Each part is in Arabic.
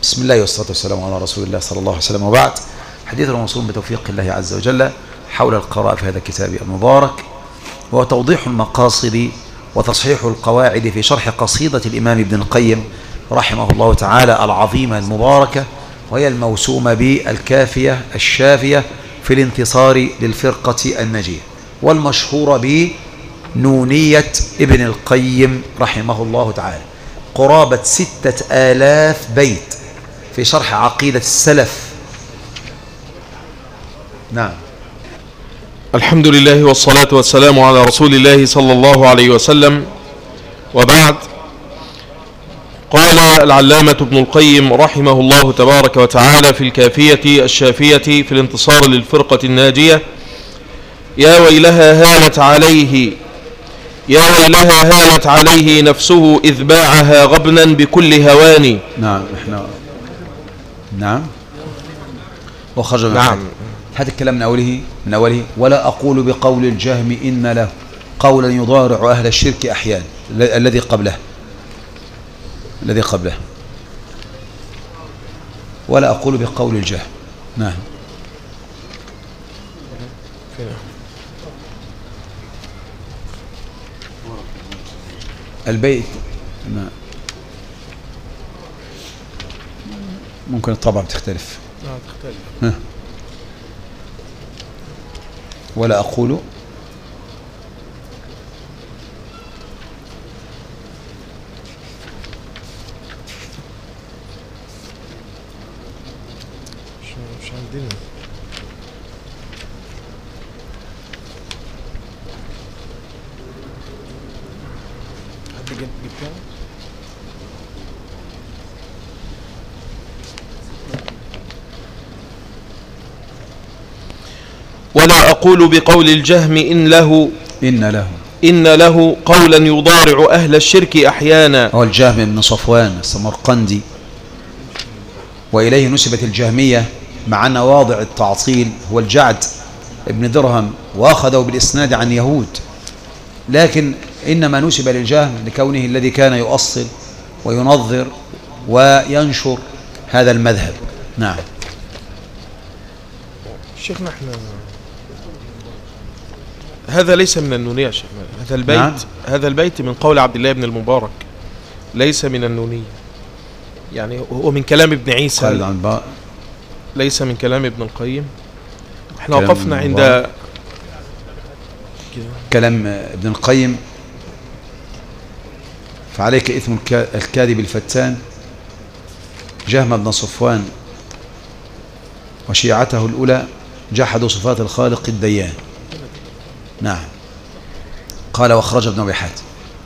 بسم الله والصلاة والسلام على رسول الله صلى الله عليه وسلم، وبعد. حديث موصول بتوفيق الله عز وجل حول القراءة في هذا الكتاب المبارك، وهو توضيح المقاصد وتصحيح القواعد في شرح قصيدة الإمام ابن القيم رحمه الله تعالى العظيمة المباركة، وهي الموسومة بالكافية الشافية في الانتصار للفرقة الناجية، والمشهورة بنونية ابن القيم رحمه الله تعالى، قرابة 6000 بيت في شرح عقيدة السلف. نعم. الحمد لله والصلاة والسلام على رسول الله صلى الله عليه وسلم، وبعد. قال العلامة ابن القيم رحمه الله تبارك وتعالى في الكافية الشافية في الانتصار للفرقة الناجية: يا ويلها هانت عليه، يا ويلها هانت عليه نفسه إذ باعها غبنا بكل هوان. نعم. وخرج من هذا الكلام من أوله ولا أقول بقول الجهم إن له قولا يضارع أهل الشرك أحيانا، الذي قبله ولا أقول بقول الجهم. نعم. البيت ممكن الطبعة بتختلف. ولا أقول مش عندنا. حد جبتها؟ ولا أقول بقول الجهم إن له قولا يضارع أهل الشرك أحيانا. هو الجهم بن صفوان السمرقندي، وإليه نسبت الجهمية، مع أن واضع التعطيل هو الجعد ابن درهم، وأخذه بالإسناد عن يهود، لكن إنما نسب للجهم لكونه الذي كان يؤصل وينظر وينشر هذا المذهب. نعم. شيخنا احنا هذا ليس من النونية. هذا البيت نعم. هذا البيت من قول عبد الله بن المبارك، ليس من النونية، يعني هو من كلام ابن عيسى، ليس من كلام ابن القيم. احنا وقفنا عند كلام ابن القيم: فعليك إثم الكاذب الفتان جهم بن صفوان وشيعته الأولى جحدوا صفات الخالق الديان. نعم. قال واخرج ابن أبي حاتم.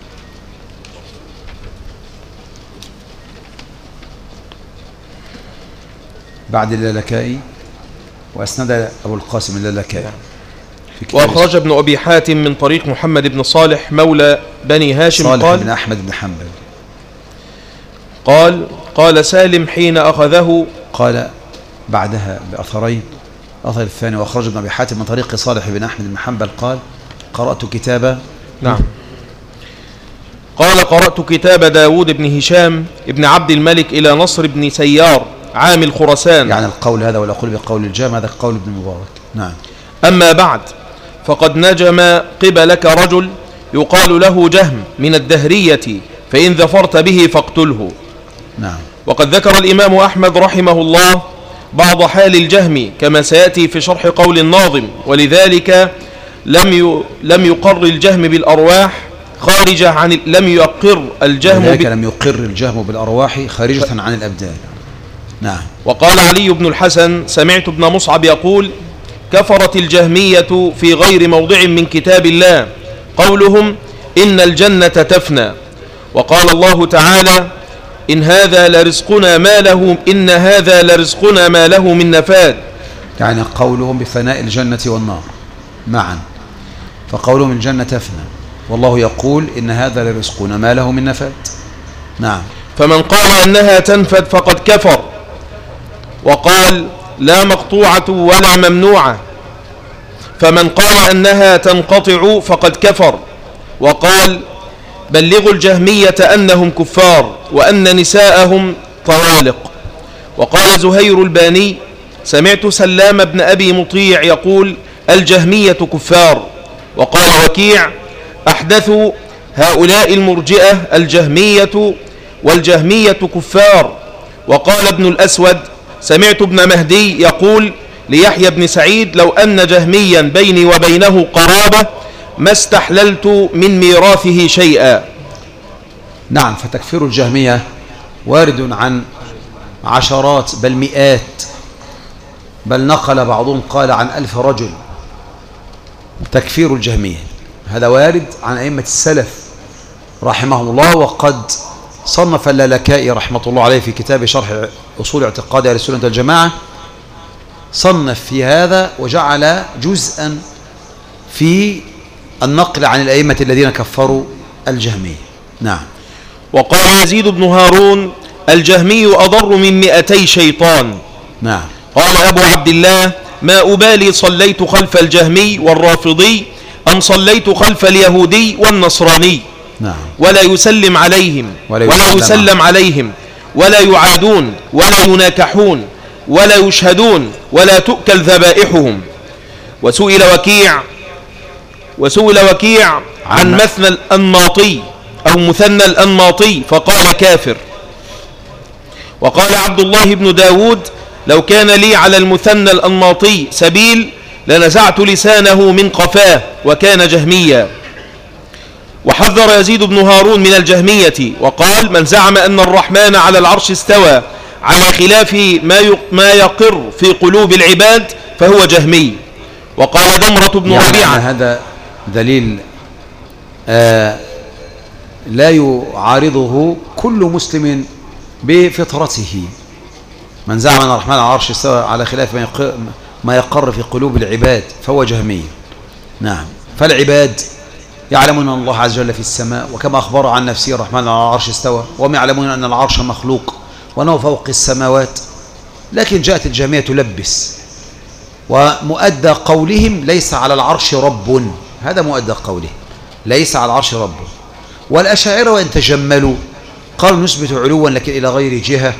بعد اللالكائي، وأسند أبو القاسم اللالكائي. وأخرج ابن أبي حاتم من طريق محمد بن صالح مولى بني هاشم صالح بن أحمد بن حنبل قال سالم حين أخذه، قال بعدها بأثرين. الأثر الثاني: وأخرج ابن أبي حاتم من طريق صالح بن أحمد بن حنبل قال قرأت كتاب. نعم. قال قرأت كتاب داود بن هشام ابن عبد الملك إلى نصر بن سيار عامل خراسان. يعني القول هذا ولا أقول بقول الجام، هذا قول ابن مبارك. نعم. أما بعد، فقد نجم قبلك رجل يقال له جهم من الدهرية، فإن ظفرت به فاقتله. نعم. وقد ذكر الإمام أحمد رحمه الله بعض حال الجهم كما سيأتي في شرح قول الناظم، ولذلك لم يقر الجهم بالأرواح خارجة عن لم يقر الجهم بالأرواح خارجة عن الأبدان. نعم. وقال علي بن الحسن: سمعت ابن مصعب يقول: كفرت الجهمية في غير موضع من كتاب الله قولهم إن الجنة تفنى. وقال الله تعالى: إن هذا لرزقنا ما له من نفاد. يعني قولهم بفناء الجنة والنار معا، فقولهم الجنة تفنى، والله يقول إن هذا لرزقنا ما له من نفاد. نعم. فمن قال أنها تنفد فقد كفر، وقال لا مقطوعة ولا ممنوعة. فمن قال أنها تنقطع فقد كفر، وقال بلغوا الجهمية أنهم كفار وأن نساءهم طوالق. وقال زهير الباني: سمعت سلام بن أبي مطيع يقول: الجهمية كفار. وقال وكيع: أحدثوا هؤلاء المرجئة الجهمية، والجهمية كفار. وقال ابن الأسود: سمعت ابن مهدي يقول ليحيى بن سعيد: لو أن جهميا بيني وبينه قرابة ما استحللت من ميراثه شيئا. نعم، فتكفير الجهمية وارد عن عشرات بل مئات، بل نقل بعضهم قال عن 1000 رجل تكفير الجهمية. هذا وارد عن أئمة السلف رحمهم الله. وقد صنف اللالكائي رحمة الله عليه في كتاب شرح أصول اعتقاد أهل السنة والجماعة، صنف في هذا وجعل جزءا في النقل عن الأئمة الذين كفروا الجهمية. نعم. وقال يزيد بن هارون: الجهمي أضر من 200 شيطان. نعم. قال أبو عبد الله: ما أبالي صليت خلف الجهمي والرافضي أم صليت خلف اليهودي والنصراني. نعم. ولا يسلم عليهم ولا يسلم عليهم ولا يعادون ولا يناكحون ولا يشهدون ولا تؤكل ذبائحهم. وسئل وكيع عن مثنى الأنماطي أو مثنى الأنماطي فقال: كافر. وقال عبد الله بن داود: لو كان لي على المثنى الأنماطي سبيل لنزعت لسانه من قفاه، وكان جهميا. وحذر يزيد بن هارون من الجهمية وقال: من زعم أن الرحمن على العرش استوى على خلاف ما يقر في قلوب العباد فهو جهمي. وقال دمرة بن ربيعة: هذا دليل لا يعارضه كل مسلم بفطرته. من زعم أن الرحمن على العرش استوى على خلاف ما يقر في قلوب العباد فهو جهمي. نعم. فالعباد يعلمون أن الله عز وجل في السماء، وكما أخبر عن نفسه الرحمن على العرش استوى، وهم يعلمون أن العرش مخلوق وأنه فوق السماوات. لكن جاءت الجهمية تلبس، ومؤدى قولهم ليس على العرش رب. هذا مؤدى قولهم، ليس على العرش رب. والأشاعرة وإن تجملوا قالوا نثبت علوا لكن إلى غير جهة،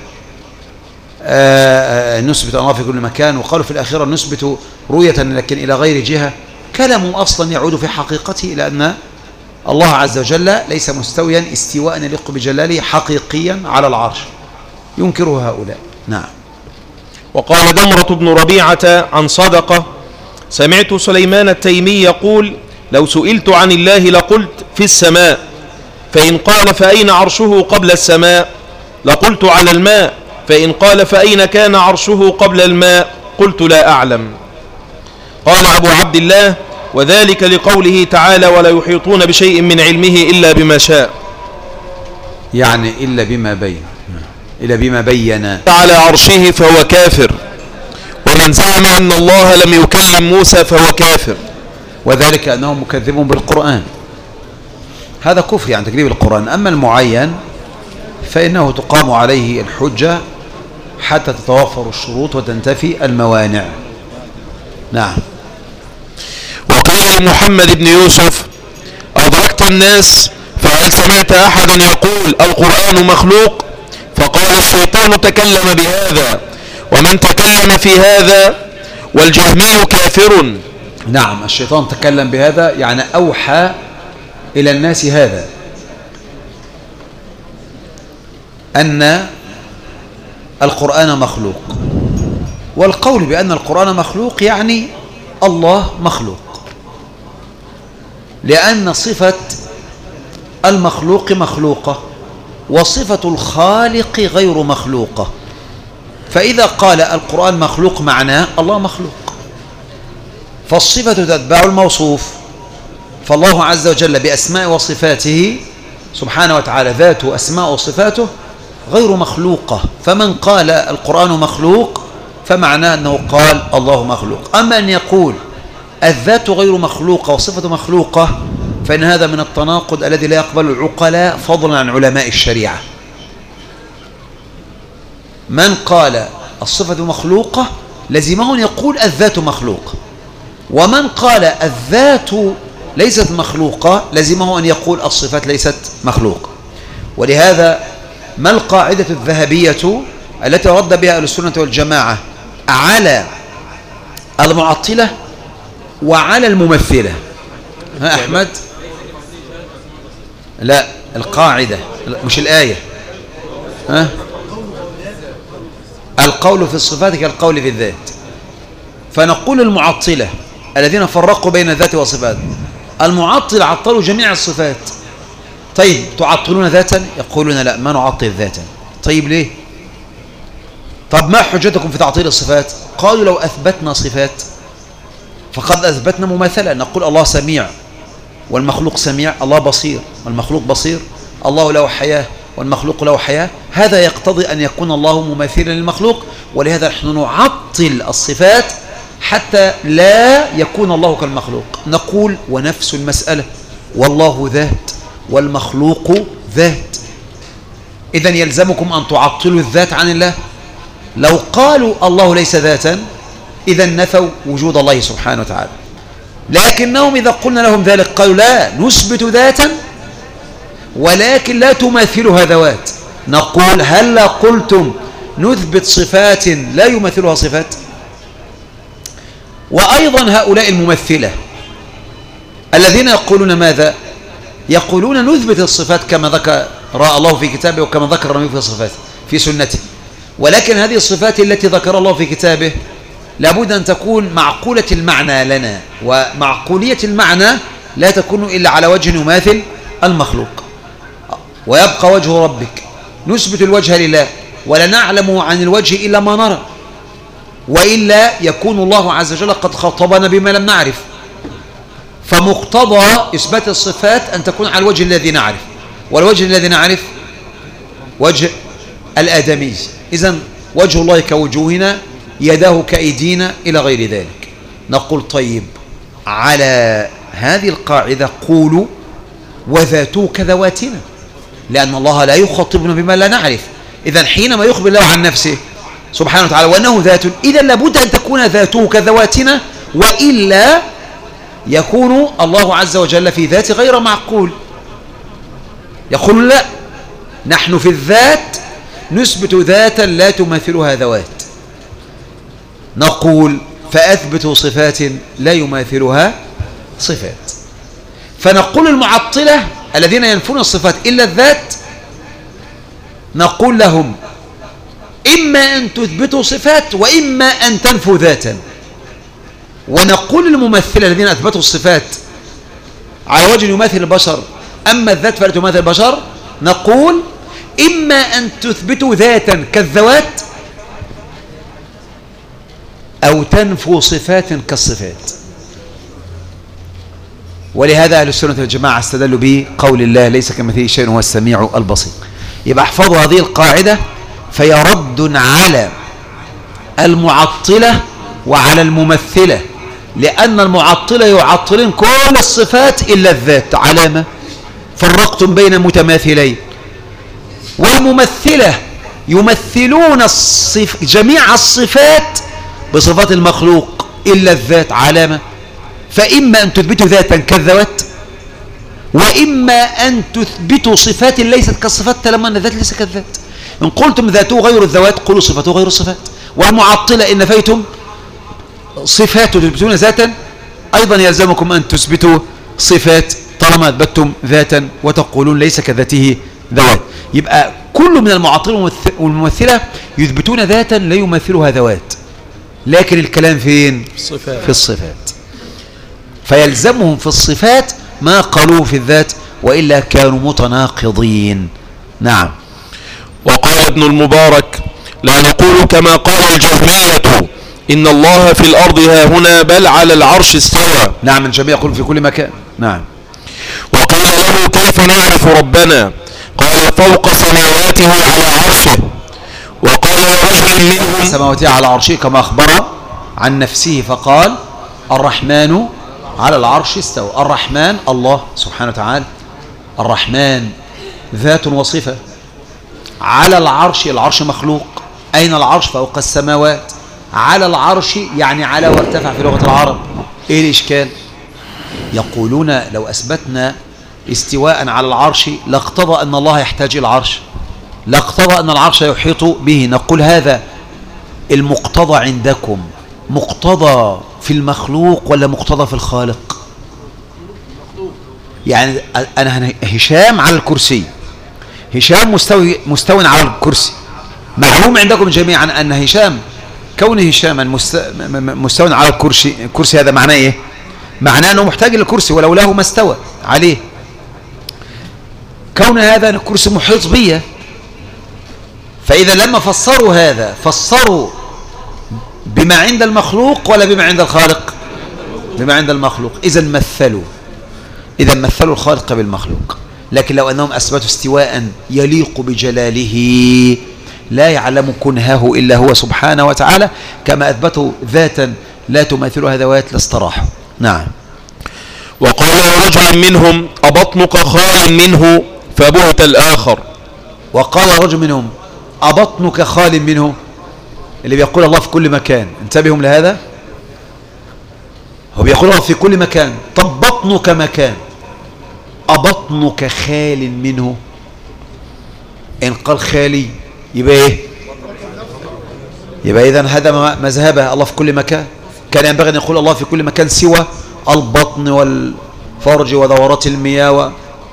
نثبت أنه في كل مكان. وقالوا في الآخرة نثبت رؤية لكن إلى غير جهة. كلامهم أصلا يعود في حقيقته إلى أن الله عز وجل ليس مستويا استواء يليق بجلاله حقيقيا على العرش، ينكره هؤلاء. نعم. وقال دمرة بن ربيعة عن صدقة: سمعت سليمان التيمي يقول: لو سئلت عن الله لقلت في السماء، فإن قال فأين عرشه قبل السماء لقلت على الماء، فإن قال فأين كان عرشه قبل الماء قلت لا أعلم. قال أبو عبد الله: وذلك لقوله تعالى: ولا يحيطون بشيء من علمه إلا بما شاء، يعني إلا بما بين على عرشه فهو كافر. ومن زعم أن الله لم يكلم موسى فهو كافر. وذلك أنه مكذب بالقرآن، هذا كفر عن تكذيب القرآن. أما المعين فإنه تقام عليه الحجة حتى تتوفر الشروط وتنتفي الموانع. نعم. وقال محمد بن يوسف: أدركت الناس فهل سمعت أحدا يقول القرآن مخلوق؟ فقال: الشيطان تكلم بهذا، ومن تكلم في هذا، والجهمي كافر. نعم، الشيطان تكلم بهذا يعني أوحى إلى الناس هذا، أن القرآن مخلوق. والقول بأن القرآن مخلوق يعني الله مخلوق، لأن صفة المخلوق مخلوقة وصفة الخالق غير مخلوقة. فإذا قال القرآن مخلوق معناه الله مخلوق، فالصفة تتبع الموصوف. فالله عز وجل بأسماء وصفاته سبحانه وتعالى ذاته أسماء وصفاته غير مخلوقة. فمن قال القرآن مخلوق فمعناه أنه قال الله مخلوق. أما أن يقول الذات غير مخلوقة وصفة مخلوقة فإن هذا من التناقض الذي لا يقبل العقلاء فضلا عن علماء الشريعة. من قال الصفة مخلوقة لزمه أن يقول الذات مخلوقة، ومن قال الذات ليست مخلوقة لزمه أن يقول الصفات ليست مخلوقة. ولهذا ما القاعدة الذهبية التي رد بها أهل السنة والجماعة على المعطلة وعلى الممثلة. ها أحمد؟ لا، القاعدة مش الآية. ها؟ القول في الصفات كالقول في الذات. فنقول المعطلة الذين فرقوا بين الذات والصفات، المعطل عطلوا جميع الصفات. طيب تعطلون ذاتا؟ يقولون لا، ما نعطل ذاتا. طيب ليه؟ طب ما حجتكم في تعطيل الصفات؟ قالوا لو أثبتنا صفات فقد أثبتنا مماثلة. نقول الله سميع والمخلوق سميع، الله بصير والمخلوق بصير، الله له حياة والمخلوق له حياة. هذا يقتضي أن يكون الله مماثلا للمخلوق، ولهذا نحن نعطل الصفات حتى لا يكون الله كالمخلوق. نقول ونفس المسألة، والله ذات والمخلوق ذات. إذن يلزمكم أن تعطلوا الذات عن الله. لو قالوا الله ليس ذاتا إذن نفوا وجود الله سبحانه وتعالى، لكنهم إذا قلنا لهم ذلك قالوا لا، نثبت ذاتا ولكن لا تماثلها ذوات. نقول هل قلتم نثبت صفات لا يماثلها صفات؟ وأيضا هؤلاء الممثلة الذين يقولون ماذا؟ يقولون نثبت الصفات كما ذكر الله في كتابه وكما ذكر النبي في صفاته في سنته، ولكن هذه الصفات التي ذكر الله في كتابه لابد أن تكون معقولة المعنى لنا، ومعقولية المعنى لا تكون إلا على وجه يماثل المخلوق. ويبقى وجه ربك، نثبت الوجه لله ولا نعلم عن الوجه إلا ما نرى، وإلا يكون الله عز وجل قد خاطبنا بما لم نعرف. فمقتضى إثبات الصفات أن تكون على الوجه الذي نعرف، والوجه الذي نعرف وجه الآدمي. إذن وجه الله كوجوهنا، يداه كأيدينا، إلى غير ذلك. نقول طيب على هذه القاعدة قولوا وذاته كذواتنا، لأن الله لا يخاطبنا بما لا نعرف. إذن حينما يخبر الله عن نفسه سبحانه وتعالى وأنه ذات، إذن لابد أن تكون ذاته كذواتنا، وإلا يكون الله عز وجل في ذات غير معقول. يقول لا، نحن في الذات نثبت ذاتا لا تماثلها ذوات. نقول فأثبتوا صفات لا يماثلها صفات. فنقول المعطلة الذين ينفون الصفات إلا الذات، نقول لهم إما أن تثبتوا صفات وإما أن تنفوا ذاتا. ونقول الممثلة الذين أثبتوا الصفات على وجه يماثل البشر أما الذات فلا تماثل البشر، نقول إما أن تثبتوا ذاتا كالذوات أو تنفوا صفات كالصفات. ولهذا أهل السنة والجماعة استدلوا بقول الله ليس كمثله شيء هو السميع البصير. يبقى احفظوا هذه القاعدة، فهي رد على المعطلة وعلى الممثلة، لأن المعطلة يعطلون كل الصفات إلا الذات. علامة فرقتم بين متماثلين. والممثلة يمثلون جميع الصفات بصفات المخلوق إلا الذات. علامة فإما أن تثبتوا ذاتا كالذوات، وإما أن تثبتوا صفات ليست كالصفات طالما أن الذات ليس كالذات. إن قلتم ذاته غير الذوات قولوا صفاته غير الصفات. والمعطلة إن نفيتم صفات تثبتون ذاتا أيضا يلزمكم أن تثبتوا صفات طالما أثبتتم ذاتا وتقولون ليس كذاته ذوات. يبقى كل من المعطلة والممثلة يثبتون ذاتا لا يمثلها ذوات، لكن الكلام فين؟ في الصفات. فيلزمهم في الصفات ما قالوه في الذات، وإلا كانوا متناقضين. نعم. وقال ابن المبارك لا نقول كما قال الجهمية إن الله في الأرض ها هنا بل على العرش استوى. نعم، الجميع يقول في كل مكان. نعم. وقال له كيف نعرف ربنا؟ قال فوق سماواته على عرشه. وقال رجل منهم سماواته على عرشه كما أخبر عن نفسه فقال الرحمن على العرش استوى. الرحمن الله سبحانه وتعالى، الرحمن ذات وصفة. على العرش، العرش مخلوق. أين العرش؟ فوق السماوات. على العرش يعني على وارتفع في لغة العرب. إيه الإشكال؟ يقولون لو أثبتنا استواء على العرش لاقتضى أن الله يحتاج إلى العرش، لاقتضى أن العرش يحيط به. نقول هذا المقتضى عندكم مقتضى في المخلوق ولا مقتضى في الخالق؟ يعني أنا هشام على الكرسي، هشام مستوى على الكرسي. معلوم عندكم جميعا أن هشام كونه هشاما مستوى على الكرسي هذا معناه إيه؟ معناه أنه محتاج للكرسي، ولو له ما استوى عليه. كون هذا الكرسي محيط بيه، فإذا لما فسروا هذا فسروا بما عند المخلوق ولا بما عند الخالق؟ بما عند المخلوق. إذا مثلوا الخالق بالمخلوق. لكن لو أنهم أثبتوا استواء يليق بجلاله لا يعلم كنهه إلا هو سبحانه وتعالى، كما أثبتوا ذاتا لا تماثلها ذوات لاستراحوا. نعم. وقال رجل منهم أبطنك خال منه فبهت الآخر. وقال رجل منهم أبطنك خال منه، اللي بيقول الله في كل مكان. انتبهوا لهذا، هو بيقول الله في كل مكان. طب بطنك مكان، أبطنك خال منه. إن قال خالي يبقى إيه؟ يبقى إذن هذا مذهبه الله في كل مكان. كان ينبغي أن يقول الله في كل مكان سوى البطن والفرج ودورات المياه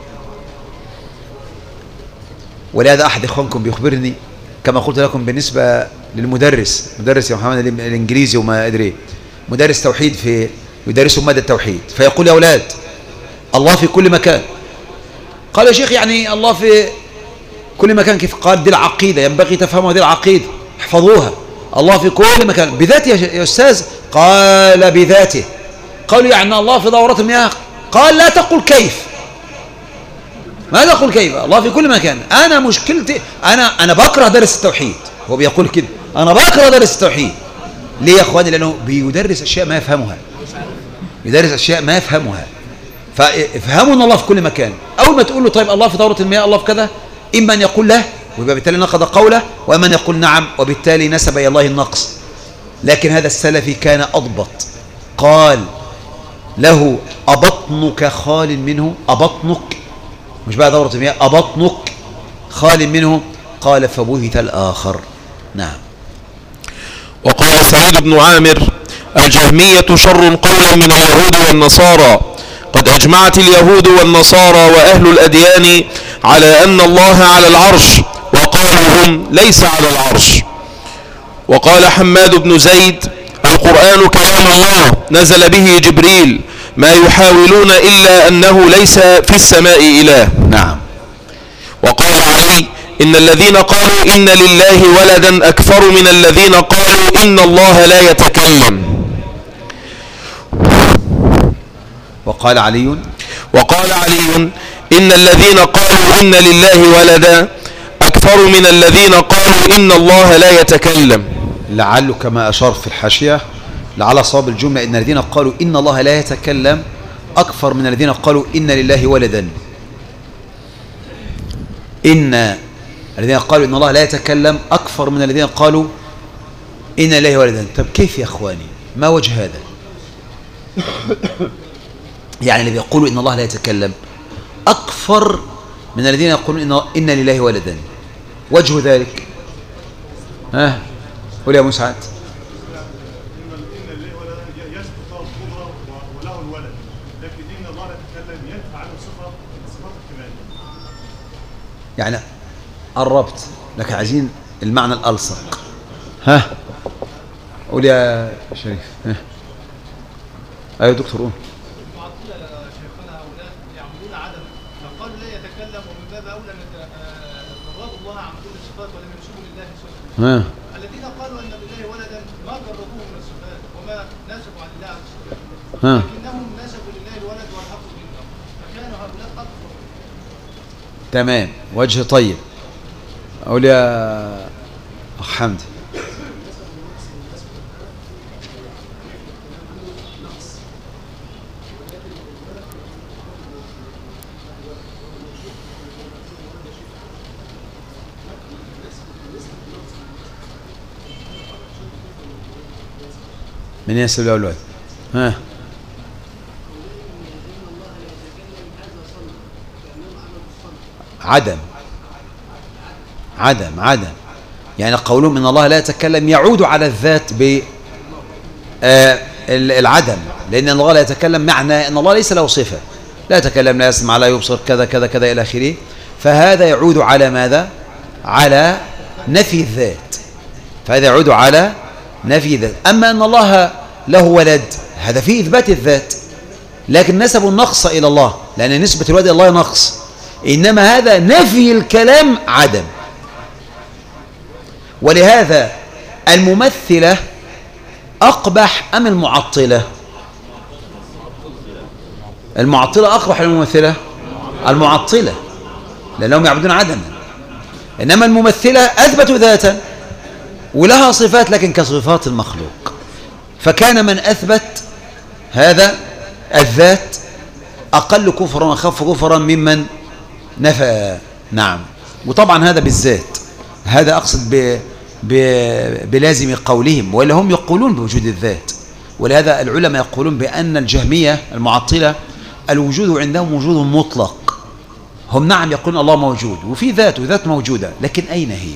ولهذا أحد إخوانكم بيخبرني كما قلت لكم بالنسبة للمدرس، مدرس يا محمد الإنجليزي وما أدري، مدرس توحيد في يدرسوا مادة التوحيد، فيقول يا أولاد الله في كل مكان. قال يا شيخ يعني الله في كل مكان كيف؟ قال دي العقيدة ينبغي تفهموا، دي العقيدة احفظوها. الله في كل مكان بذاته يا أستاذ. قال بذاته. قالوا يعني الله في دورات المياه. قال لا تقل كيف، ما تقول كيف، الله في كل مكان. أنا مشكلتي أنا بكره درس التوحيد. هو بيقول كده أنا بكره درس التوحيد. ليه يا أخواني؟ لأنه بيدرس أشياء ما يفهمها، يدرس أشياء ما يفهمها. فافهموا أن الله في كل مكان. أول ما تقول له طيب الله في دورة المياه، الله في كذا، إما أن يقول له ويبقى بالتالي نقض قوله، وإما أن يقول نعم وبالتالي نسب إلى الله النقص. لكن هذا السلفي كان أضبط، قال له أبطنك خال منه، أبطنك مش بقى دورة المياه، أبطنك خال منه. قال فبهت الآخر. نعم. وقال سعيد بن عامر الجهمية شر قولا من اليهود والنصارى، قد أجمعت اليهود والنصارى وأهل الأديان على أن الله على العرش، وقالوا هم ليس على العرش. وقال حماد بن زيد القرآن كلام الله نزل به جبريل، ما يحاولون إلا أنه ليس في السماء إله. نعم. وقال علي إن الذين قالوا إن لله ولدا أكثر من الذين قالوا إن الله لا يتكلم. وقال علي إن الذين قالوا إن لله ولدا أكثر من الذين قالوا إن الله لا يتكلم. لعله كما أشار في الحاشية لعل صواب الجملة إن الذين قالوا إن الله لا يتكلم أكثر من الذين قالوا إن لله ولدا. إن الذين قالوا إن الله لا يتكلم أكثر من الذين قالوا إن لله ولدا. طب كيف يا أخواني؟ ما وجه هذا؟ يعني اللي بيقولوا إن الله لا يتكلم أكثر من الذين يقولون إن لله ولدا، وجه ذلك ها؟ قول يا مسعد. يعني قربت لكن عايزين المعنى الألصق. ها قول يا شريف. ها ايوه دكتور قول. شيخنا هؤلاء يعبدون عدم، فقالوا لا يتكلم، ومن باب اولى ان جردوا الله عن كل الصفات ولم ينسبوا لله صفات. الذين قالوا ان لله ولدا ما جردوه من الصفات وما نسبوا عن الله عن الصفات، لكنهم نسبوا لله الولد والحق منه، فكانوا هؤلاء اكثر. تمام، وجه طيب. اقول يا اخ حمدي. من ينسب له الولد؟ ها عدم. عدم. يعني قولهم إن الله لا يتكلم يعود على الذات بالعدم، لأن الله لا يتكلم معنى أن الله ليس له صفة، لا يتكلم، لا يسمع، لا يبصر، كذا كذا كذا إلى آخره. فهذا يعود على ماذا؟ على نفي الذات، فهذا يعود على نفي الذات. أما أن الله له ولد هذا فيه إثبات الذات، لكن نسبوا النقص إلى الله، لأن نسبة الولد إلى الله نقص، إنما هذا نفي الكلام عدم. ولهذا الممثلة أقبح أم المعطلة؟ المعطلة أقبح من الممثلة؟ المعطلة، لأنهم يعبدون عدما. إنما الممثلة أثبتوا ذاتا ولها صفات لكن كصفات المخلوق، فكان من أثبت هذا الذات أقل كفرا وأخف كفرا ممن نفى. نعم. وطبعا هذا بالذات، هذا أقصد بلازم قولهم، وإلا هم يقولون بوجود الذات. ولهذا العلماء يقولون بأن الجهمية المعطلة الوجود عندهم وجود مطلق. هم نعم يقولون الله موجود وفي ذات وذات موجودة، لكن أين هي؟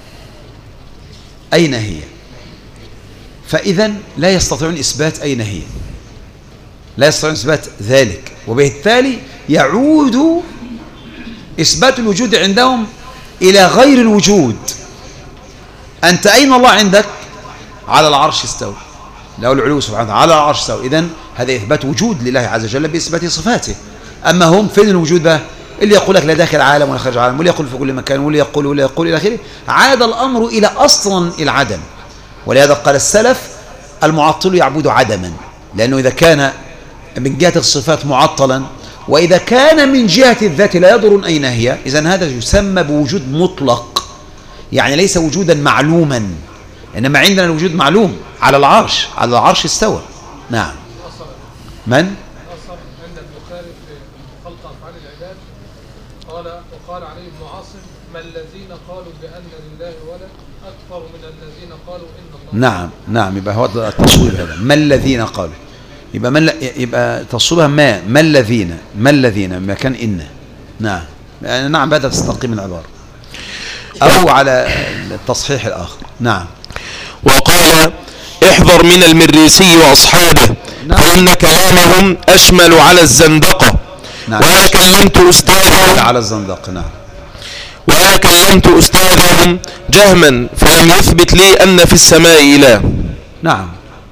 أين هي؟ فإذا لا يستطيعون إثبات أين هي، لا يستطيعون إثبات ذلك، وبالتالي يعود إثبات الوجود عندهم إلى غير الوجود. أنت أين الله عندك؟ على العرش استوى، له العلو سبحانه على العرش استوى. إذن هذا إثبات وجود لله عز وجل بإثبات صفاته. أما هم فين الوجود بقى؟ اللي يقول لك لا داخل العالم ولا خارج العالم، واللي يقول في كل مكان، واللي يقول إلى آخره. عاد الأمر إلى أصلا العدم. ولهذا قال السلف المعطل يعبد عدما، لأنه إذا كان من جهة الصفات معطلا، وإذا كان من جهة الذات لا يضر أين هي، إذن هذا يسمى بوجود مطلق، يعني ليس وجودا معلوما، إنما عندنا الوجود معلوم على العرش، على العرش استوى. نعم. من؟ عند البخاري في خلق أفعال العباد وقال عليه ابن عاصم: ما الذين قالوا بأن لله ولد أكثر من الذين قالوا إن الله. نعم. يبقى هو التصويب هذا، ما الذين قالوا، يبقى تصويبها ما الذين ما كان إن. نعم هذا تستقيم العبارة، أو على التصحيح الآخر. نعم. وقال: احذر من المريسي وأصحابه فإن كلامهم أشمل على الزندقة. وأنا كلمت أستاذهم على الزندقة. نعم. وأنا كلمت أستاذهم جهما فلم يثبت لي أن في السماء إله. نعم.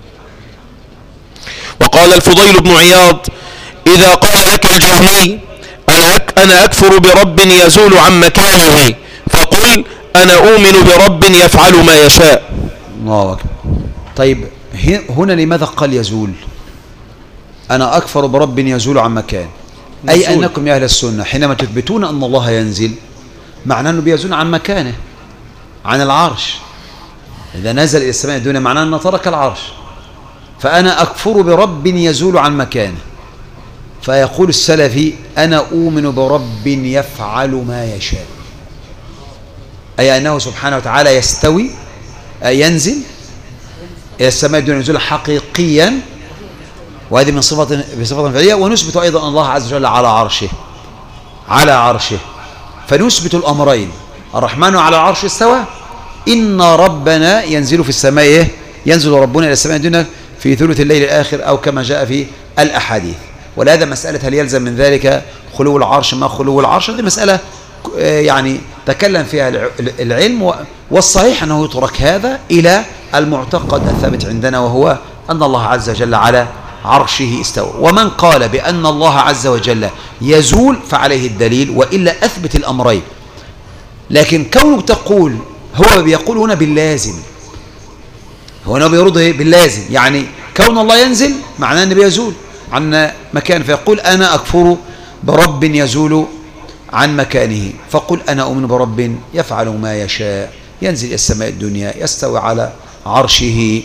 وقال الفضيل بن عياض: إذا قال لك الجهمي أنا أكفر برب يزول عن مكانه فقل أنا أؤمن برب يفعل ما يشاء. الله أكبر. طيب هنا لماذا قال يزول؟ أنا أكفر برب يزول عن مكان، أي أنكم يا أهل السنة حينما تثبتون أن الله ينزل معناه أنه بيزول عن مكانه، عن العرش. إذا نزل إلى السماء الدنيا معناه أنه ترك العرش. فأنا أكفر برب يزول عن مكانه. فيقول السلفي: أنا أؤمن برب يفعل ما يشاء، أي أنه سبحانه وتعالى يستوي، ينزل إلى السماء الدنيا نزولا حقيقيا، وهذه من بصفة فعلية. ونثبت أيضا أن الله عز وجل على عرشه. فنثبت الأمرين: الرحمن على العرش استوى، إن ربنا ينزل في السماء، ينزل ربنا إلى السماء الدنيا في ثلث الليل الآخر، أو كما جاء في الأحاديث. ولهذا مسألة هل يلزم من ذلك خلو العرش ما خلو العرش، هذه مسألة يعني تكلم فيها العلم، والصحيح أنه يترك هذا إلى المعتقد الثابت عندنا، وهو أن الله عز وجل على عرشه استوى. ومن قال بأن الله عز وجل يزول فعليه الدليل، وإلا أثبت الأمرين. لكن كونك تقول، هو بيقول هنا باللازم، هو هنا بيرد باللازم، يعني كون الله ينزل معناه أنه بيزول عن مكان، فيقول أنا أكفر برب يزول عن مكانه، فقل أنا أؤمن برب يفعل ما يشاء، ينزل إلى السماء الدنيا، يستوي على عرشه،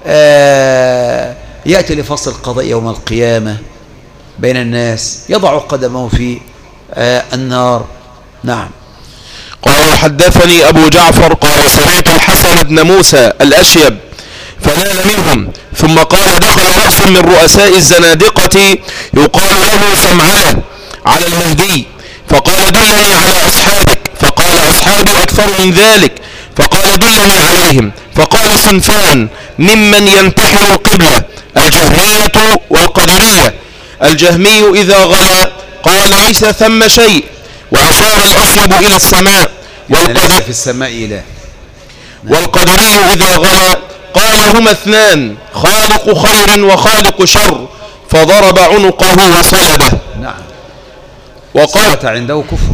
يأتي لفصل القضاء يوم القيامة بين الناس، يضع قدمه في النار. نعم. قال: حدثني أبو جعفر قال: سمعت الحسن بن موسى الأشيب فنال منهم، ثم قال: دخل رأس من رؤساء الزنادقة يقال له سمعان على المهدي، فقال دلني على أصحابك، فقال أصحابي أكثر من ذلك، فقال دلني عليهم، فقال صنفان ممن ينتحر القبلة: الجهمية والقدرية. الجهمي إذا غلا قال ليس ثم شيء، وأشار الأصلب إلى السماء، ليس في السماء إله. والقدري إذا غلا قال هما اثنان، خالق خير وخالق شر، فضرب عنقه وصلبه. نعم. وقال عنده كفر.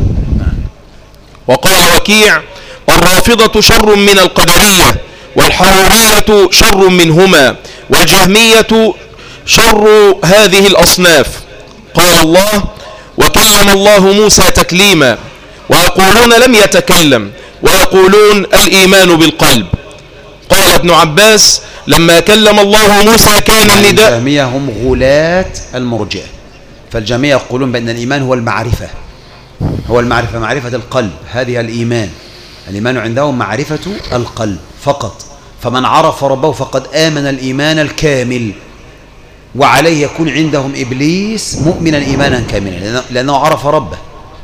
وقال وكيع: الرافضة شر من القدرية، والحرورية شر منهما، والجهمية شر هذه الأصناف. قال الله: وكلم الله موسى تكليما، ويقولون لم يتكلم، ويقولون الإيمان بالقلب. قال ابن عباس: لما كلم الله موسى كان النداء. الجهمية هم غلاة المرجئة، فالجهمية يقولون بأن الإيمان هو المعرفة، معرفة القلب، هذه الإيمان. الإيمان عندهم معرفة القلب فقط، فمن عرف ربه فقد آمن الإيمان الكامل، وعليه يكون عندهم إبليس مؤمنا إيمانا كاملا، لأنه عرف ربه.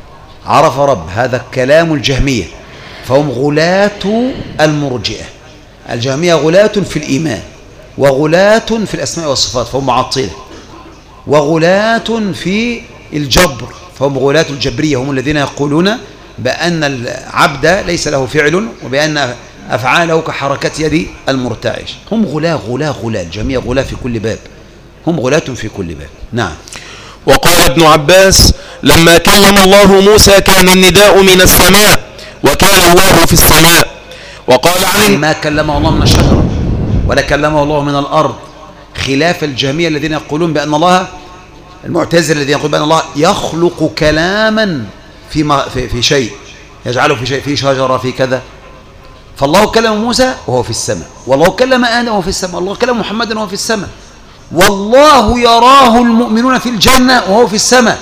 هذا كلام الجهمية، فهم غلاة المرجئة. الجهمية غلاة في الإيمان، وغلاة في الأسماء والصفات فهم معطلة، وغلاة في الجبر فهم غلاة الجبرية، هم الذين يقولون بأن العبد ليس له فعل، وبأن أفعاله كحركة يد المرتعش. هم غلاة الجهمية غلاة في كل باب، هم غلاة في كل باب. نعم. وقال ابن عباس: لما كلم الله موسى كان النداء من السماء، وكان الله في السماء. وقال عن ما كلمه الله من الشجرة ولا كلمه الله من الأرض، خلاف الجهمية الذين يقولون بأن الله، المعتزلة الذين يقولون بأن الله يخلق كلاما في شيء، يجعله في شيء، في شجرة، في كذا. فالله كلم موسى وهو في السماء، والله كلم آدم وهو في السماء، الله كلم محمدا وهو في السماء، والله يراه المؤمنون في الجنة وهو في السماء.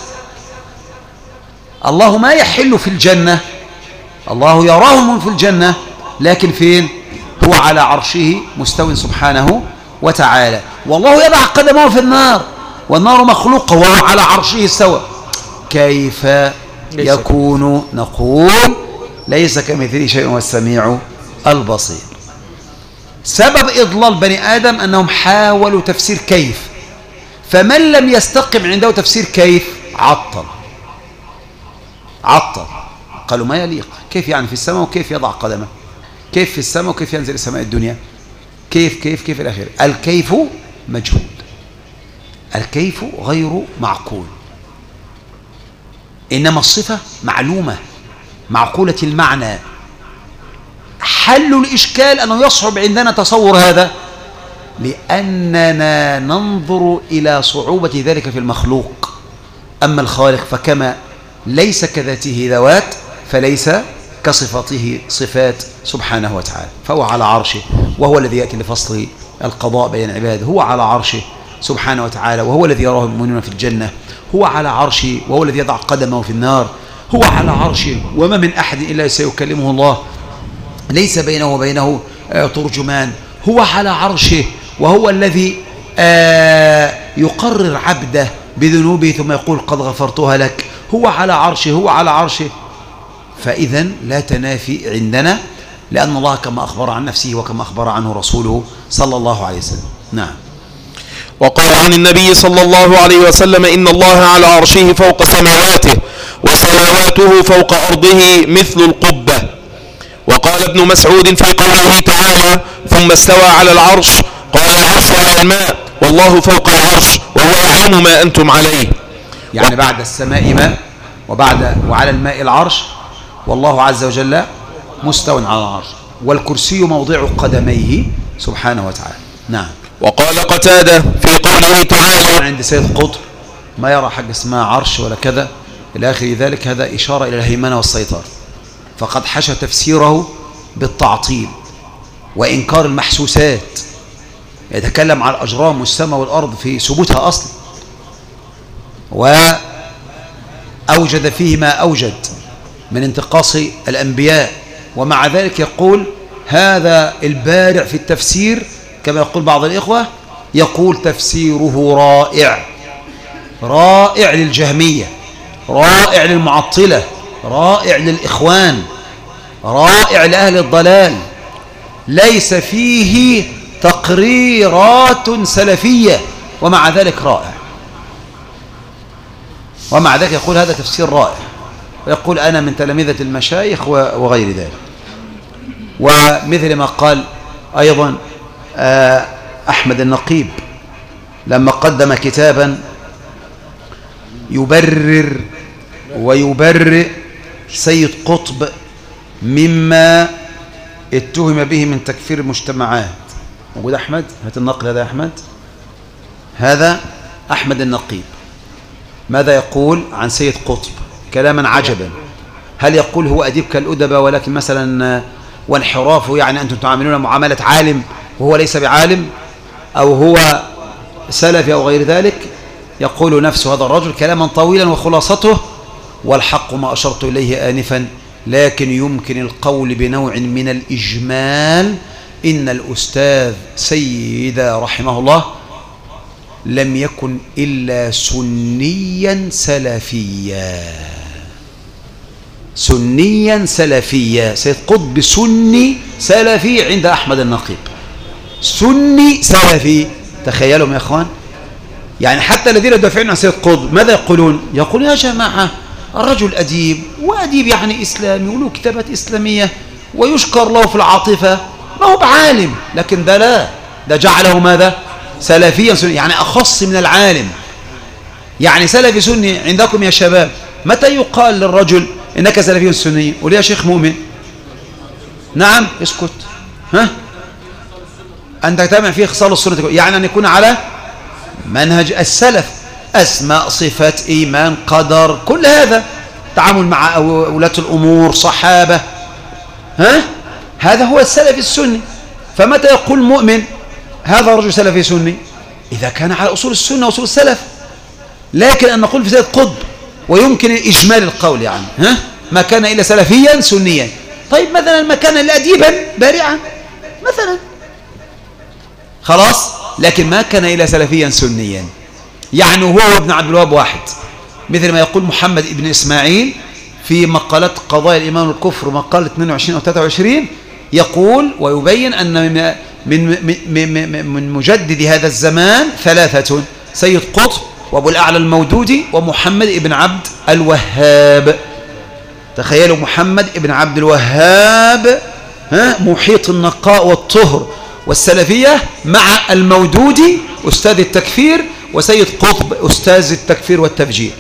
الله ما يحل في الجنة، الله يراهم في الجنة، لكن فين؟ هو على عرشه مستوٍ سبحانه وتعالى. والله يضع قدمه في النار، والنار مخلوقة وهو على عرشه استوى. كيف يكون؟ نقول ليس كمثله شيء والسميع البصير. سبب إضلال بني آدم أنهم حاولوا تفسير كيف، فمن لم يستقم عنده تفسير كيف عطل. قالوا ما يليق، كيف يعني في السماء وكيف يضع قدمه؟ كيف في السماء وكيف ينزل السماء الدنيا؟ كيف إلى آخره. الكيف مجهول، الكيف غير معقول، إنما الصفة معلومة معقولة المعنى. حل الإشكال أنه يصعب عندنا تصور هذا، لأننا ننظر إلى صعوبة ذلك في المخلوق. أما الخالق فكما ليس كذاته ذوات فليس كصفاته صفات سبحانه وتعالى، فهو على عرشه، وهو الذي يأتي لفصل القضاء بين عباده. هو على عرشه سبحانه وتعالى، وهو الذي يراه المؤمنون في الجنة. هو على عرشه، وهو الذي يضع قدمه في النار. هو على عرشه، وما من أحد إلا سيكلمه الله، ليس بينه وبينه ترجمان. هو على عرشه، وهو الذي يقرر عبده بذنوبه ثم يقول قد غفرتها لك. هو على عرشه. فإذا لا تنافي عندنا، لأن الله كما أخبر عن نفسه وكما أخبر عنه رسوله صلى الله عليه وسلم. نعم. وقال عن النبي صلى الله عليه وسلم: إن الله على عرشه فوق سماواته، وسماواته فوق أرضه مثل القبة. وقال ابن مسعود في قوله تعالى: ثم استوى على العرش، قال العرش على الماء، والله فوق العرش، وهو يعلم ما أنتم عليه. يعني بعد السماء ماء، وعلى الماء العرش، والله عز وجل مستوى على العرش، والكرسي موضع قدميه سبحانه وتعالى. نعم. وقال قتادة في قوله تعالى: عند سيد قطب ما يرى حاجة اسمها عرش ولا كذا إلى آخر ذلك، هذا إشارة إلى الهيمنة والسيطرة، فقد حشى تفسيره بالتعطيل وإنكار المحسوسات. يتكلم عن الأجرام والسماء والأرض في ثبوتها أصلا، وأوجد فيه ما أوجد من انتقاص الأنبياء، ومع ذلك يقول هذا البارع في التفسير، كما يقول بعض الإخوة، يقول تفسيره رائع للجهمية، رائع للمعطلة، رائع للإخوان، رائع لأهل الضلال، ليس فيه تقريرات سلفية، ومع ذلك رائع، ومع ذلك يقول هذا تفسير رائع، ويقول أنا من تلامذة المشايخ وغير ذلك. ومثل ما قال أيضا أحمد النقيب لما قدم كتابا يبرر ويبرئ سيد قطب مما اتهم به من تكفير المجتمعات. موجود أحمد؟ هات النقل هذا يا أحمد. هذا أحمد النقيب ماذا يقول عن سيد قطب؟ كلاما عجبا. هل يقول هو أديب كالأدبة ولكن مثلا وانحرافه يعني أنتم تعاملون معاملة عالم وهو ليس بعالم، أو هو سلفي أو غير ذلك؟ يقول نفسه هذا الرجل كلاما طويلا وخلاصته: والحق ما أشرت إليه آنفا، لكن يمكن القول بنوع من الإجمال إن الأستاذ سيدة رحمه الله لم يكن إلا سنيا سلفيا. سنيا سلفيا. سيد قطب سني سلفي عند أحمد النقيب، سني سلفي. تخيلوا يا أخوان، يعني حتى الذين يدافعون عن سيد قطب ماذا يقولون؟ يقولون يا جماعة الرجل أديب، وأديب يعني إسلامي وله كتابات إسلامية ويشكر له في العاطفة، ما هو بعالم، لكن ده لا، ده جعله ماذا؟ سلفيا سني، يعني أخص من العالم، يعني سلفي سني. عندكم يا شباب متى يقال للرجل إنك سلفي سني؟ قول يا شيخ مؤمن نعم، اسكت. ها؟ أنت تتابع فيه خصال السنة، يعني أن يكون على منهج السلف، أسماء صفات إيمان قدر، كل هذا تعامل مع ولاة الأمور صحابة. ها؟ هذا هو السلف السني. فمتى يقول مؤمن هذا رجل سلفي سني؟ إذا كان على أصول السنة وأصول السلف. لكن أن نقول في سيد قطب ويمكن إجمال القول، يعني ها؟ ما كان إلا سلفيا سنيا. طيب مثلا ما كان إلا أديبا بارعا مثلا، خلاص، لكن ما كان إلا سلفيا سنيا، يعني هو وابن عبد الوهاب واحد. مثل ما يقول محمد ابن إسماعيل في مقالات قضايا الإيمان والكفر مقالة 22 أو 23، يقول ويبين أن من مجدد هذا الزمان ثلاثة: سيد قطب وأبو الأعلى المودودي ومحمد ابن عبد الوهاب. تخيلوا محمد ابن عبد الوهاب محيط النقاء والطهر والسلفية مع المودودي أستاذ التكفير وسيد قطب أستاذ التكفير والتفجير.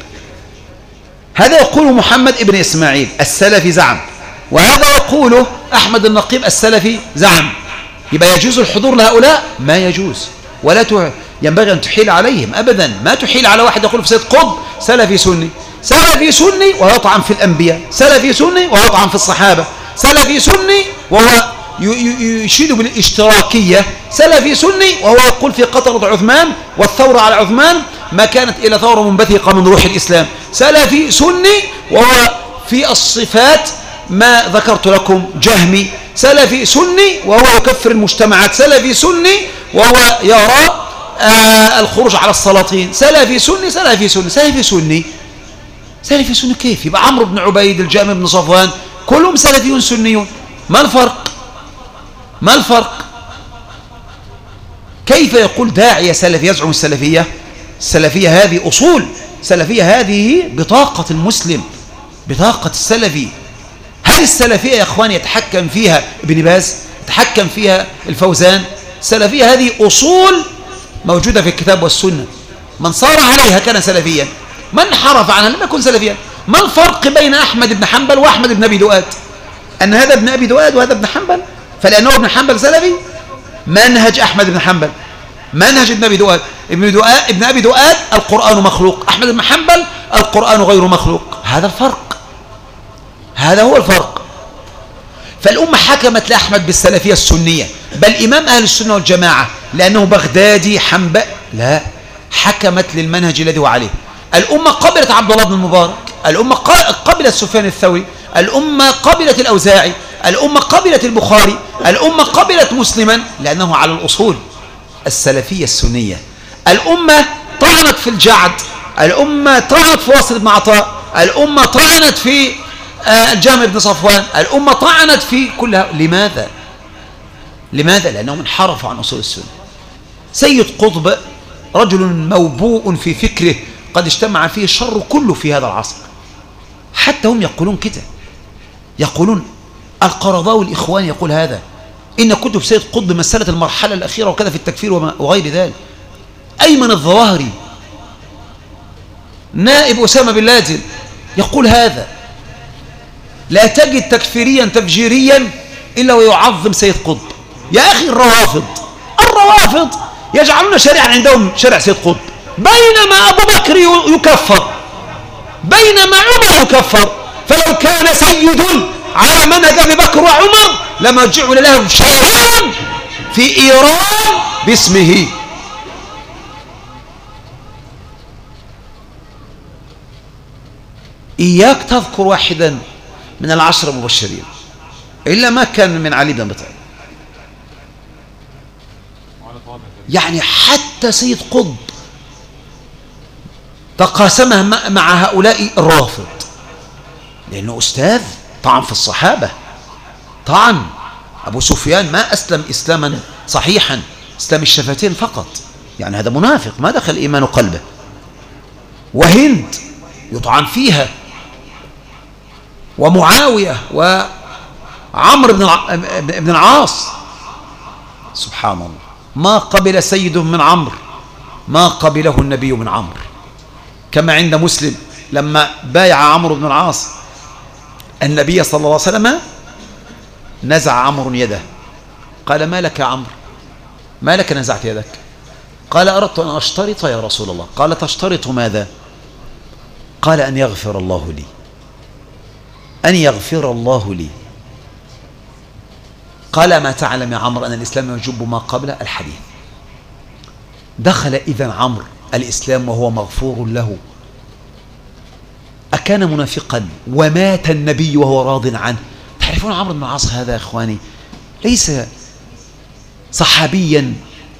هذا يقوله محمد ابن إسماعيل السلفي زعم، وهذا يقوله أحمد النقيب السلفي زعم. يبقى يجوز الحضور لهؤلاء؟ ما يجوز، ولا ينبغي أن تحيل عليهم أبدا. ما تحيل على واحد يقول في سيد قطب سلفي سني، سلفي سني ويطعن في الأنبياء، سلفي سني ويطعن في الصحابة، سلفي سني وهو يشيد بالاشتراكية، سلفي سني وهو يقول في قتلة عثمان والثورة على عثمان ما كانت إلا ثورة منبثقة من روح الإسلام، سلفي سني وهو في الصفات ما ذكرت لكم جهمي، سلفي سني وهو يكفر المجتمعات، سلفي سني وهو يرى الخروج على السلاطين، سلفي سني سلفي سني سلفي سني سلفي سني. كيف يبقى عمرو بن عبيد الجهم بن صفوان كلهم سلفيون سنيون؟ ما الفرق؟ ما الفرق؟ كيف يقول داعية سلفي يزعم السلفية؟ السلفية هذه أصول، السلفية هذه بطاقة المسلم، بطاقة السلفي. هل السلفية يا أخوان يتحكم فيها ابن باز؟ يتحكم فيها الفوزان؟ السلفية هذه أصول موجودة في الكتاب والسنة، من صار عليها كان سلفيا، من حرف عنها لم يكن سلفيا. ما الفرق بين أحمد بن حنبل وأحمد بن أبي دؤاد؟ أن هذا ابن أبي دؤاد وهذا ابن حنبل، فلأنه ابن حنبل سلفي منهج أحمد بن حنبل، منهج ابن أبي دؤاد. ابن أبي دؤاد القرآن مخلوق، أحمد بن حنبل القرآن غير مخلوق. هذا الفرق، هذا هو الفرق. فالأمة حكمت لأحمد بالسلفية السنية، بل إمام أهل السنة والجماعة لأنه بغدادي حنبل، لا، حكمت للمنهج الذي هو عليه. الأمة قبلت عبد الله بن المبارك، الأمة قبلت سفيان الثوري، الأمة قبلت الأوزاعي، الأمة قبلت البخاري، الأمة قبلت مسلما لأنه على الأصول السلفية السنية. الأمة طعنت في الجعد، الأمة طعنت في واصل بن عطاء، الأمة طعنت في الجهم بن صفوان، الأمة طعنت في كلها. لماذا؟ لماذا؟ لأنهم انحرفوا عن أصول السنة. سيد قطب رجل موبوء في فكره، قد اجتمع فيه الشر كله في هذا العصر. حتى هم يقولون كده، يقولون القرضاوي الإخوان يقول هذا، إن كتب سيد قطب مسألة المرحلة الأخيرة وكذا في التكفير وغير ذلك. أيمن الظواهري نائب أسامة بن لادن يقول هذا. لا تجد تكفيريا تفجيريا إلا ويعظم سيد قطب. يا أخي الروافض يجعلون شريعا عندهم شرع سيد قطب، بينما أبو بكر يكفر، بينما عمر يكفر. فلو كان سيد على منهج أبي بكر وعمر لما جعل لهم شيئا في إيران باسمه. إياك تذكر واحدا من العشر المبشرين إلا ما كان من علي بن أبي طالب. يعني حتى سيد قطب تقاسمها مع هؤلاء الرافض، لأنه أستاذ طعن في الصحابة، طعن. أبو سفيان ما أسلم إسلاما صحيحا، إسلام الشفتين فقط، يعني هذا منافق ما دخل إيمان قلبه. وهند يطعن فيها، ومعاوية وعمر بن العاص. سبحان الله، ما قبل سيد من عمرو ما قبله النبي من عمرو. كما عند مسلم لما بايع عمرو بن العاص النبي صلى الله عليه وسلم، نزع عمرو يده، قال: ما لك يا عمرو؟ ما لك نزعت يدك؟ قال: أردت أن أشترط يا رسول الله. قال: تشترط ماذا؟ قال: أن يغفر الله لي، أن يغفر الله لي. قال: ما تعلم يا عمرو أن الإسلام يجب ما قبله؟ الحديث. دخل إذن عمرو الإسلام وهو مغفور له. أكان منافقا ومات النبي وهو راض عنه. تعرفون عمرو بن العاص هذا يا إخواني ليس صحابيا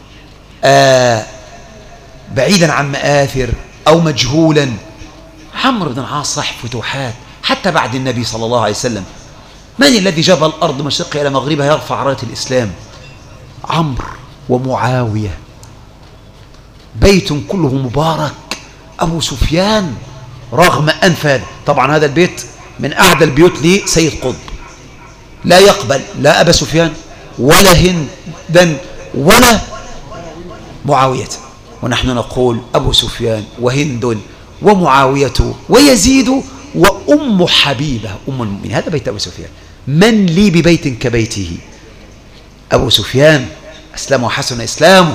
بعيدا عن مآثر أو مجهولا. عمرو بن العاص صاحب فتوحات حتى بعد النبي صلى الله عليه وسلم. من الذي جاب الأرض مشرقها إلى مغربها يرفع راية الإسلام؟ عمرو ومعاوية، بيت كله مبارك. أبو سفيان رغم أنف طبعا هذا البيت من أعدى البيوت لسيد قطب، لا يقبل لا أبا سفيان ولا هندا ولا معاوية، ونحن نقول أبو سفيان وهند ومعاوية ويزيد وأم حبيبة أم المؤمنين. هذا بيت أبو سفيان. من لي ببيت كبيته؟ أبو سفيان أسلم وحسن إسلامه.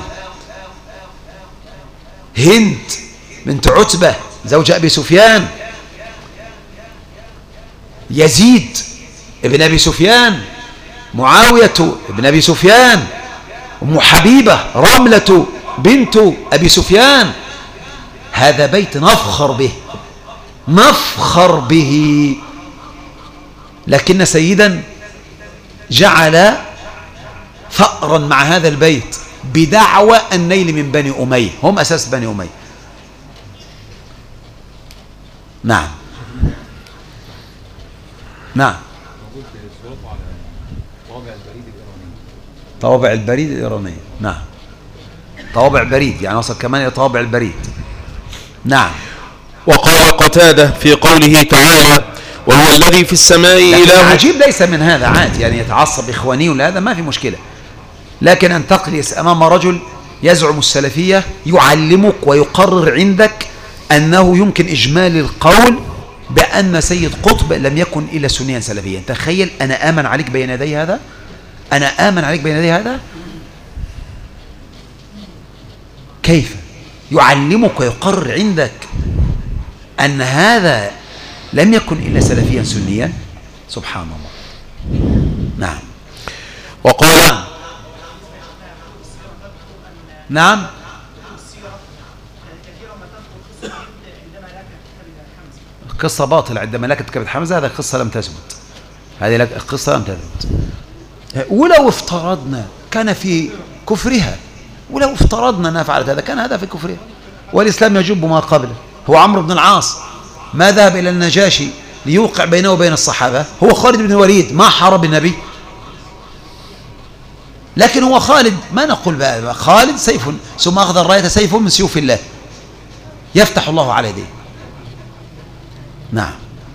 هند بنت عتبة زوج أبي سفيان. يزيد ابن أبي سفيان. معاوية ابن أبي سفيان. أم حبيبة رملة بنت أبي سفيان. هذا بيت نفخر به، نفخر به. لكن سيدا جعل ثأرا مع هذا البيت بدعوى النيل من بني أمية، هم أساس بني أمية. نعم نعم. طوابع البريد الإيرانية. نعم، طوابع بريد، يعني وصل كمان إلى طوابع البريد. نعم. وقال قتادة في قوله تعالى: وهو الذي في السماء إله. عجيب ليس من هذا عاد، يعني يتعصب إخواني ولا هذا ما في مشكلة، لكن أن تقلس أمام رجل يزعم السلفية يعلمك ويقرر عندك أنه يمكن إجمال القول بأن سيد قطب لم يكن إلا سنيا سلفيا. تخيل، أنا آمن عليك بين يدي هذا، أنا آمن عليك بين يدي هذا. كيف يعلمك ويقرر عندك أن هذا لم يكن إلا سلفيا سنيا؟ سبحان الله. نعم. وقال نعم. قصة باطلة عندما لكت كبد حمزة، هذا قصة لم تثبت، هذه القصة لم تثبت. ولو افترضنا كان في كفرها، ولو افترضنا أنها فعلت هذا كان هذا في كفرها، والإسلام يجب ما قبله. هو عمرو بن العاص ما ذهب إلى النجاشي ليوقع بينه وبين الصحابة؟ هو خالد بن الوليد، ما حارب النبي، لكن هو خالد، ما نقول بقى خالد سيف ثم أخذ الراية سيف من سيوف الله يفتح الله على يديه. نعم.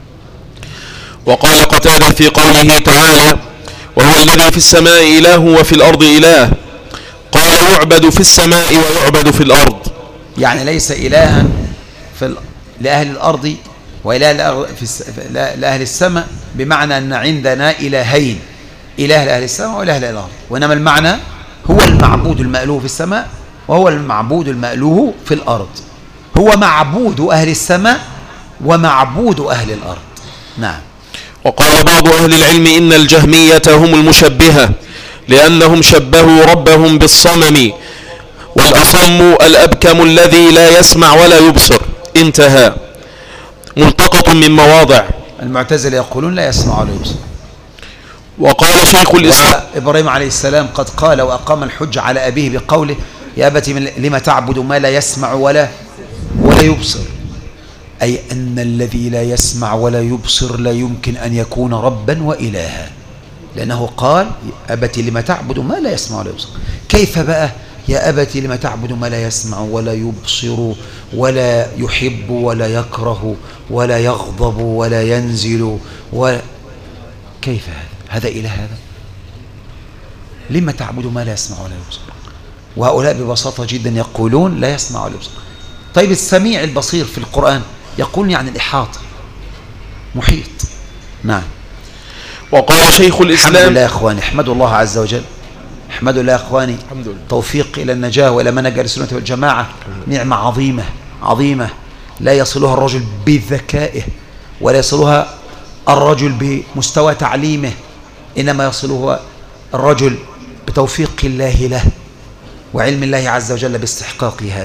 وقال قتادة في قوله تعالى: وهو الذي في السماء إله وفي الأرض إله، قال: يعبد في السماء ويعبد في الأرض، يعني ليس إلها لأهل الأرض وإله لأهل السماء، بمعنى أن عندنا إلهين، إله لأهل السماء وإله لأهل الأرض، وإنما المعنى هو المعبود المألوه في السماء وهو المعبود المألوه في الأرض، هو معبود أهل السماء ومعبود أهل الأرض. نعم. وقال بعض أهل العلم إن الجهمية هم المشبهة، لأنهم شبهوا ربهم بالصمم، والأصم الأبكم الذي لا يسمع ولا يبصر. انتهى. ملتقط من مواضع. المعتزلة يقولون لا يسمع ولا يبصر. وقال شيخ الإسلام إبراهيم عليه السلام قد قال وأقام الحج على أبيه بقوله: يا أبت لما تعبد ما لا يسمع ولا يبصر، أي أن الذي لا يسمع ولا يبصر لا يمكن أن يكون ربا وإلها، لأنه قال: يا أبت لما تعبد ما لا يسمع ولا يبصر. كيف بقى يا أبت لما تعبد ما لا يسمع ولا يبصر ولا يحب ولا يكره ولا يغضب ولا ينزل كيف هذا إله هذا؟ لما تعبد ما لا يسمع ولا يبصر؟ وهؤلاء ببساطة جدا يقولون لا يسمع ولا يبصر. طيب السميع البصير في القرآن يقول يعني الإحاطة، محيط. نعم. وقال شيخ الإسلام: الحمد لله يا إخواني، احمدوا الله عز وجل، احمدوا الله يا إخواني، توفيق إلى النجاة وإلى منهج السنة والجماعة نعمة عظيمة عظيمة لا يصلها الرجل بذكائه ولا يصلها الرجل بمستوى تعليمه، إنما يصلها الرجل بتوفيق الله له وعلم الله عز وجل باستحقاق هذا.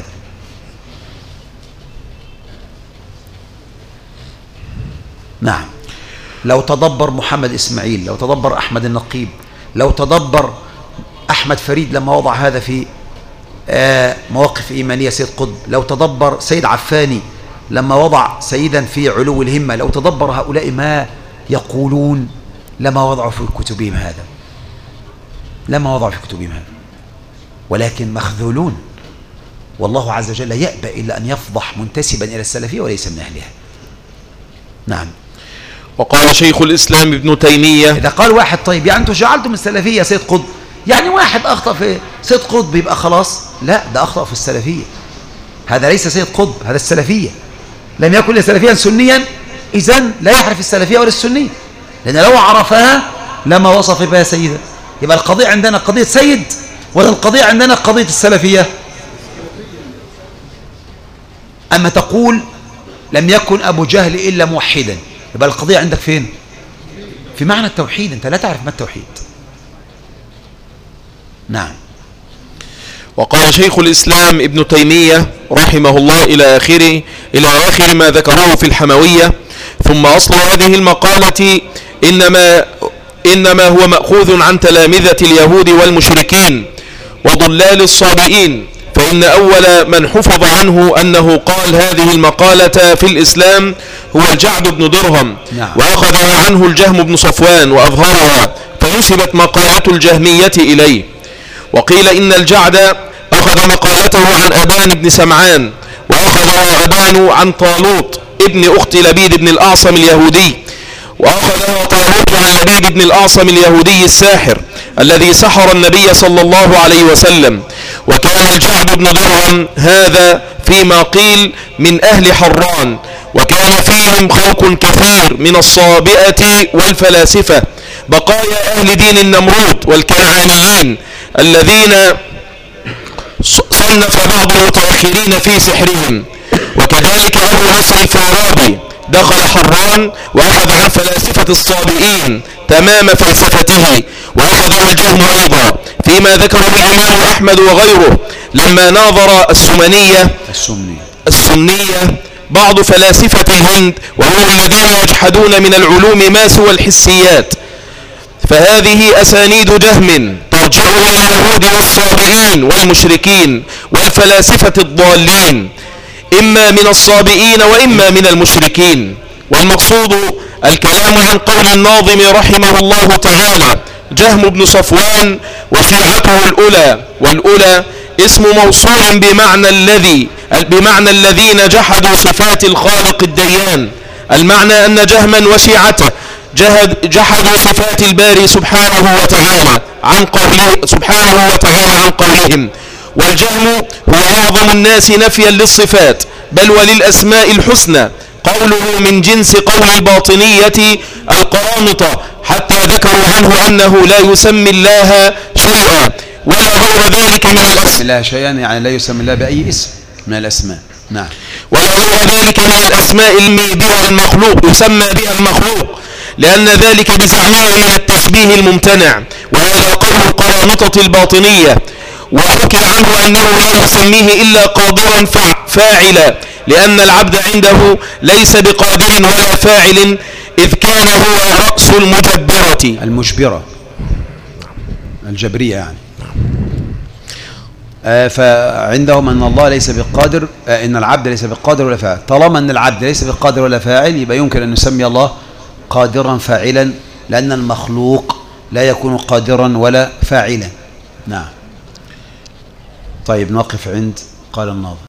نعم. لو تدبر محمد إسماعيل، لو تدبر أحمد النقيب، لو تدبر أحمد فريد لما وضع هذا في مواقف إيمانية سيد قطب، لو تدبر سيد عفاني لما وضع سيدا في علو الهمة، لو تدبر هؤلاء ما يقولون لما وضعوا في كتبهم هذا، لما وضعوا في كتبهم هذا، ولكن مخذولون، والله عز وجل يأبى إلا أن يفضح منتسبا إلى السلفية وليس من أهلها. نعم. وقال شيخ الإسلام ابن تيمية: إذا قال واحد طيب يعني أنتم جعلتم السلفية سيد قطب، يعني واحد أخطأ في سيد قطب يبقى خلاص؟ لا، ده أخطأ في السلفية، هذا ليس سيد قطب، هذا السلفية. لم يكن سلفيا سنيا إذن لا يعرف السلفية ولا السنية، لأن لو عرفها لما وصف بها سيدا. يبقى القضية عندنا قضية سيد ولا القضية عندنا قضية السلفية؟ أما تقول لم يكن أبو جهل إلا موحدا، يبقى القضية عندك فين؟ في معنى التوحيد، أنت لا تعرف ما التوحيد. نعم. وقال شيخ الإسلام ابن تيمية رحمه الله إلى آخر ما ذكره في الحموية: ثم أصل هذه المقالة إنما هو مأخوذ عن تلامذة اليهود والمشركين وضلال الصابئين، فإن أول من حفظ عنه أنه قال هذه المقالة في الإسلام هو الجعد بن درهم. نعم. وأخذها عنه الجهم بن صفوان وأظهرها، فنسبت مقالة الجهمية إليه. وقيل إن الجعد أخذ مقالته عن أبان بن سمعان، وأخذها أبان عن طالوت ابن أخت لبيد بن الأعصم اليهودي، وأخذها طالوت عن لبيد بن الأعصم اليهودي الساحر الذي سحر النبي صلى الله عليه وسلم. وكان الجعد بن درهم هذا فيما قيل من أهل حران، وكان فيهم خلق كثير من الصابئة والفلاسفة، بقايا أهل دين النمرود والكنعانيين الذين صنف بعض المتأخرين في سحرهم. وكذلك أبو نصر الفارابي دخل حران وأخذ عن فلاسفة الصابئين تمام فلسفته، وأخذ الجهم أيضا فيما ذكره الإمام أحمد وغيره لما ناظر السنية بعض فلاسفة الهند، وهم الذين يجحدون من العلوم ما سوى الحسيات. فهذه أسانيد جهم ترجع إلى اليهود والصابئين والمشركين والفلاسفة الضالين. إما من الصابئين وإما من المشركين. والمقصود الكلام عن قول الناظم رحمه الله تعالى: جهم بن صفوان وشيعته الأولى. والأولى اسم موصول بمعنى الذين جحدوا صفات الخالق الديان. المعنى أن جهما وشيعته جحدوا صفات الباري سبحانه وتعالى عن قولهم. والجهم هو أعظم الناس نفيا للصفات بل وللأسماء الحسنى. قوله من جنس قول الباطنية القرامطة، حتى ذكروا عنه أنه لا يسمي الله شيئا ولا غير ذلك من الأسماء. لا شيئا يعني لا يسمي الله بأي اسم من الأسماء. نعم. ولا غير ذلك من الأسماء يسمى بها المخلوق، لأن ذلك بزعمه من التشبيه الممتنع، وهذا قول القرامطة الباطنية. وحكي عنه أنه لا يسميه إلا قادرا فاعلا، لأن العبد عنده ليس بقادر ولا فاعل، إذ كان هو رأس المجبرة الجبرية يعني. فعندهم أن الله ليس بقادر، إن العبد ليس بقادر ولا فاعل. طالما أن العبد ليس بقادر ولا فاعل يبقى يمكن أن نسمي الله قادرا فاعلا، لأن المخلوق لا يكون قادرا ولا فاعلا. نعم. طيب نقف عند قال الناظم.